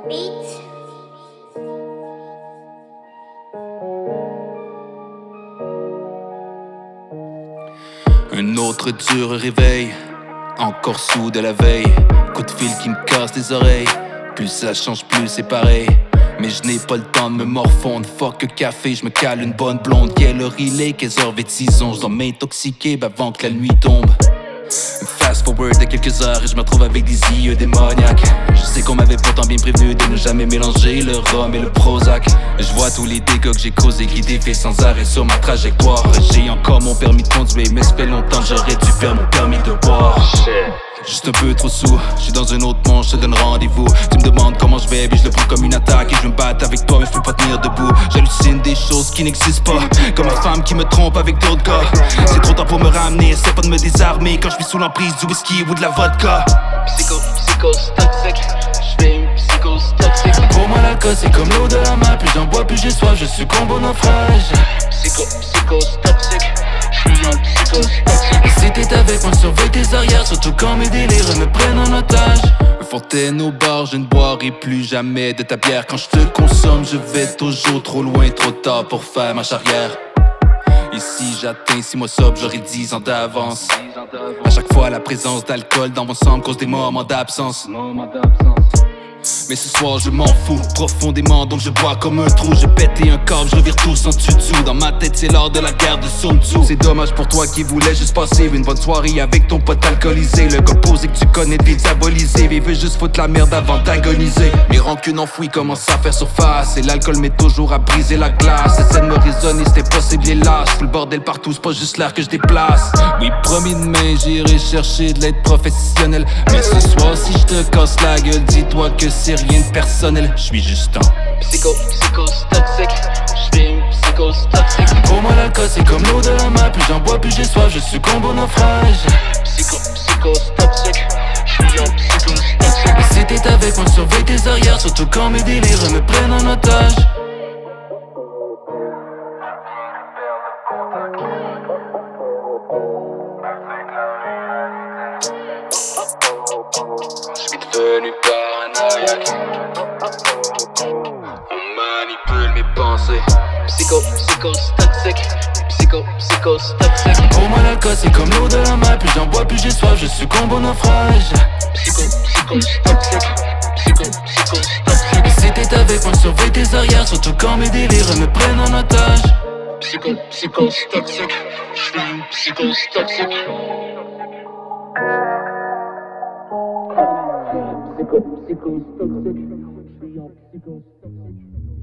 Beat. Un autre dur réveil, encore sous de la veille. Coup de fil qui me casse les oreilles. Plus ça change, plus c'est pareil. Mais je n'ai pas le temps de me morfondre. Fuck le café, je me cale une bonne blonde. Quelle heure il est, 15h26. Je dois m'intoxiquer avant que la nuit tombe. Fast forward de quelques heures et je me retrouve avec des yeux démoniaques. Je sais qu'on m'avait pourtant bien prévenu de ne jamais mélanger le rhum et le Prozac. Je vois tous les dégâts que j'ai causés qui défient sans arrêt sur ma trajectoire. J'ai encore mon permis de conduire, mais ça fait longtemps que j'aurais dû perdre mon permis de boire. Juste un peu trop sous, je suis dans un autre monde, je te donne rendez-vous. Tu me demandes comment je vais, puis je le prends comme une attaque. Et je me battre avec toi, mais je peux pas tenir debout. J'hallucine des choses qui n'existent pas, comme ma femme qui me trompe avec d'autres gars. C'est trop tard pour me ramener, c'est pas de me désarmer quand je suis sous l'emprise du whisky ou de la vodka. Psychose toxique, je fais une psychose toxique. Pour moi l'alcool c'est comme l'eau de la mer, plus j'en bois plus j'ai soif, je succombe au naufrage. Psychose toxique, je suis un psychose toxique. Et si t'es avec moi, surveille tes arrières, surtout quand mes délires me prennent en otage. Fontaine au bar, je ne boirai plus jamais de ta bière. Quand je te consomme, je vais toujours trop loin, trop tard pour faire marche arrière. Ici j'atteins 6 mois sobre, j'aurai 10 ans d'avance. À chaque fois la présence d'alcool dans mon sang cause des moments d'absence. Mais ce soir je m'en fous profondément, donc je bois comme un trou. J'ai pété un câble, je revire tout sans tutu. Dans ma tête c'est l'heure de la guerre de Sun Tzu. C'est dommage pour toi qui voulais juste passer une bonne soirée avec ton pote alcoolisé. Le gars posé que tu connais de diaboliser, il veut juste foutre la merde avant d'agoniser. Mes rancunes enfouies commencent à faire surface, et l'alcool m'est toujours à briser la glace. Essaie de me raisonner, c'était possible et lâche. Fous le bordel partout, c'est pas juste l'air que je déplace. Oui promis demain j'irai chercher de l'aide professionnelle. Mais ce soir si je te casse la gueule, dis-toi que c'est rien de personnel, je suis juste un psychose toxique, je fais une psychose toxique. Pour moi l'alcool c'est comme l'eau de la mer, plus j'en bois plus j'ai soif, je succombe au naufrage. Psychose toxique, je suis un psychose toxique. Et si t'es avec moi, surveille tes arrières, surtout quand mes délires me prennent en otage. Je suis devenu paranoïaque. On manipule mes pensées. Psychose toxique, psychose toxique. Pour moi l'alcool c'est comme l'eau de la mer, plus j'en bois plus j'ai soif, je succombe au naufrage. Psychose toxique, psychose toxique. Et si t'es avec moi, surveille tes arrières, surtout quand mes délires me prennent en otage. Psychose toxique, je suis une psychose toxique. Psychose toxique, je suis un psychose toxique.